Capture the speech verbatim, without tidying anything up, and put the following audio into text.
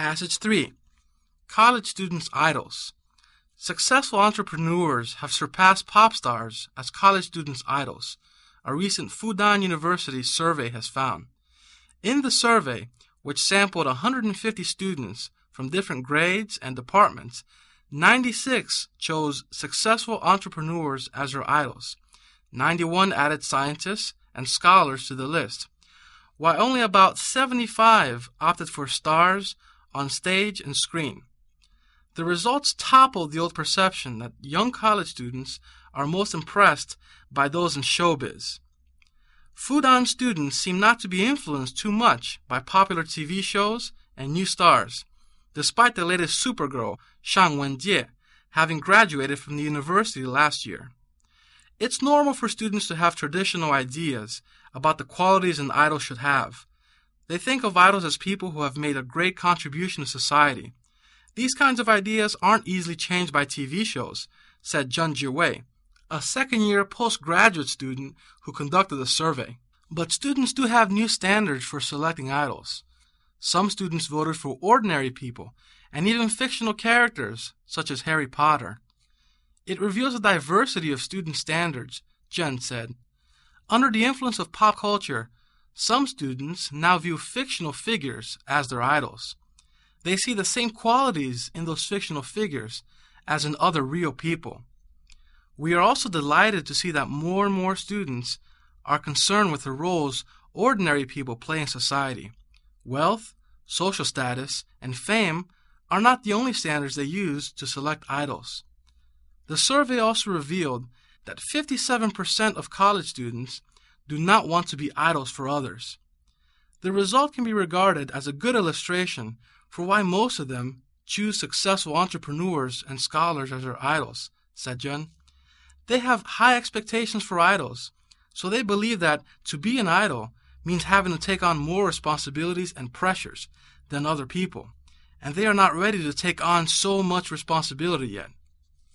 Passage three. College Students' Idols. Successful entrepreneurs have surpassed pop stars as college students' idols, a recent Fudan University survey has found. In the survey, which sampled one hundred fifty students from different grades and departments, ninety-six chose successful entrepreneurs as their idols. ninety-one added scientists and scholars to the list, while only about seventy-five opted for stars on stage and screen. The results toppled the old perception that young college students are most impressed by those in showbiz. Fudan students seem not to be influenced too much by popular T V shows and new stars, despite the latest Supergirl, Shang Wenjie, having graduated from the university last year. It's normal for students to have traditional ideas about the qualities an idol should have. They think of idols as people who have made a great contribution to society. These kinds of ideas aren't easily changed by T V shows, said Jun Jiwei, a second-year postgraduate student who conducted the survey. But students do have new standards for selecting idols. Some students voted for ordinary people and even fictional characters, such as Harry Potter. It reveals a diversity of student standards, Jun said. Under the influence of pop culture, some students now view fictional figures as their idols. They see the same qualities in those fictional figures as in other real people. We are also delighted to see that more and more students are concerned with the roles ordinary people play in society. Wealth, social status, and fame are not the only standards they use to select idols. The survey also revealed that fifty-seven percent of college students do not want to be idols for others. The result can be regarded as a good illustration for why most of them choose successful entrepreneurs and scholars as their idols, said Jun. They have high expectations for idols, so they believe that to be an idol means having to take on more responsibilities and pressures than other people, and they are not ready to take on so much responsibility yet.